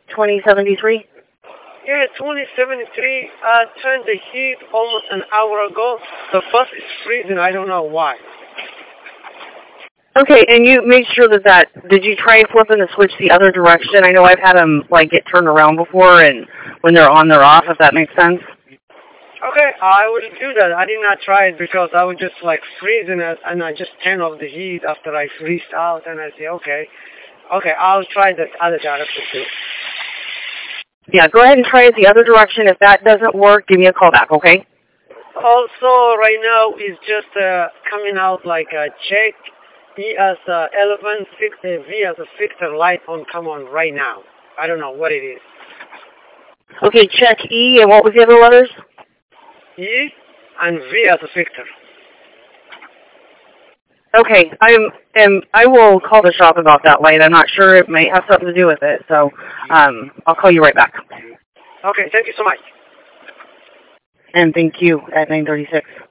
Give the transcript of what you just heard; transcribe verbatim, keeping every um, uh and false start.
twenty seventy-three? Yeah, twenty seventy-three. I turned the heat almost an hour ago. The bus is freezing. I don't know why. Okay, and you made sure that that, did you try flipping the switch the other direction? I know I've had them, like, get turned around before, and when they're on, they're off, if that makes sense. Okay, I will do that. I did not try it because I was just, like, freezing it, and I just turned off the heat after I freezed out, and I say, okay, okay, I'll try the other direction, too. Yeah, go ahead and try it the other direction. If that doesn't work, give me a call back, okay? Also, right now, it's just uh, coming out like a check. E as uh, elephant, uh, V as a Victor, light on, come on right now. I don't know what it is. Okay, check E, and what was the other letters? E and V as a Victor. Okay, I'm, and I will call the shop about that light. I'm not sure. It might have something to do with it, so um, I'll call you right back. Okay, thank you so much. And thank you at nine thirty-six.